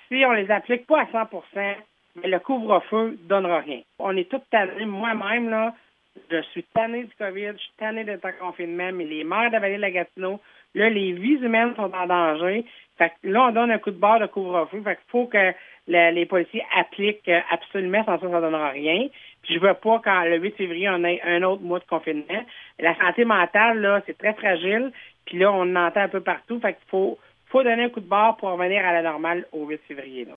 si on les applique pas à 100%, mais le couvre-feu ne donnera rien. On est tous tannés. Moi-même, là, je suis tanné du COVID, je suis tanné d'être en confinement, mais les maires de la vallée de la Gatineau, là, les vies humaines sont en danger. Fait que là, on donne un coup de barre de couvre-feu. Fait qu'il faut que les policiers appliquent absolument, sans ça, ça ne donnera rien. Puis je veux pas, quand le 8 février, on ait un autre mois de confinement. La santé mentale, là, c'est très fragile. Puis là, on en entend un peu partout. Fait qu'il faut donner un coup de barre pour revenir à la normale au 8 février, là.